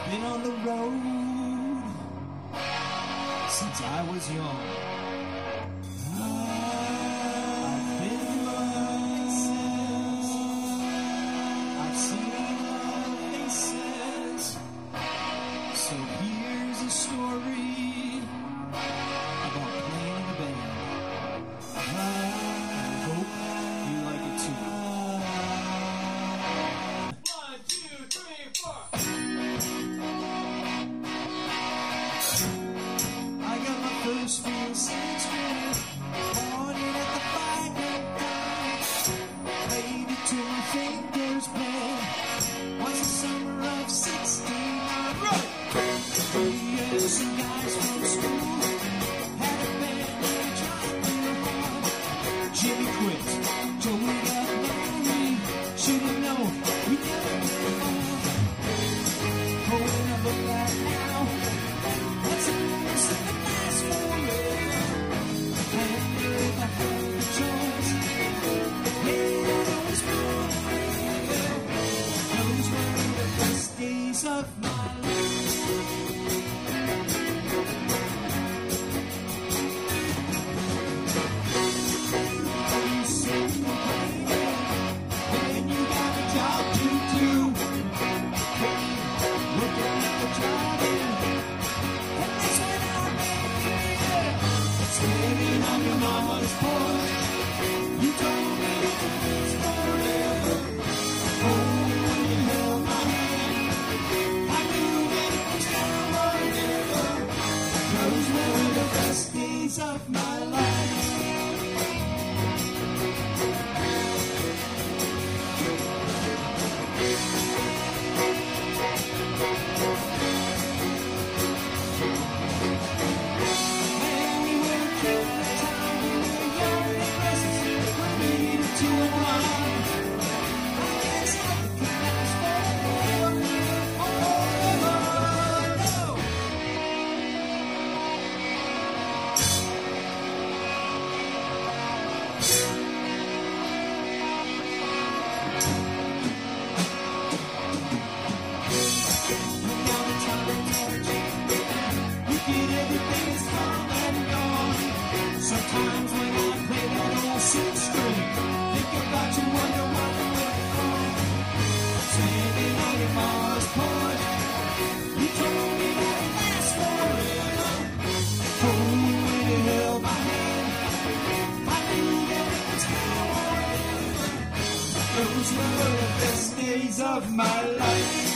Been on the road since I was young. I've been to places, I've seen faces. So here's a story about playing in a band. I hope you like it too. 1, 2, 3, 4. I got my first real six string, bought it at the Fire Guy. Played it till my fingers bled. Was the summer of '69. Right. 3 years, some guys from school had a band they tried real hard. Jimmy quit, Joey got married. Should've known we never get along. Oh, when I look back now, that's a promise that lasts forever. And if I had the choice, yeah, I'd always want forever. Those were the best days of my life. You said you waited, and you got a job to do. Hey, looking at the job in. And that's when I met you. Standing on your mama's porch, you told me it was forever. Oh, when you held my hand, I knew that it was now or never. Those were the best days of my life. And we were killing the time, we were young and restless, we needed to unwind. I guess I could last forever. No. Now the time is you get everything that's come and gone. Sometimes when I play that old six string, think about you, wonder what went on. Standing on your mama's porch, you told me that it lasts forever. Oh, when you held my hand, I knew that it was now or never. Those were the best days of my life.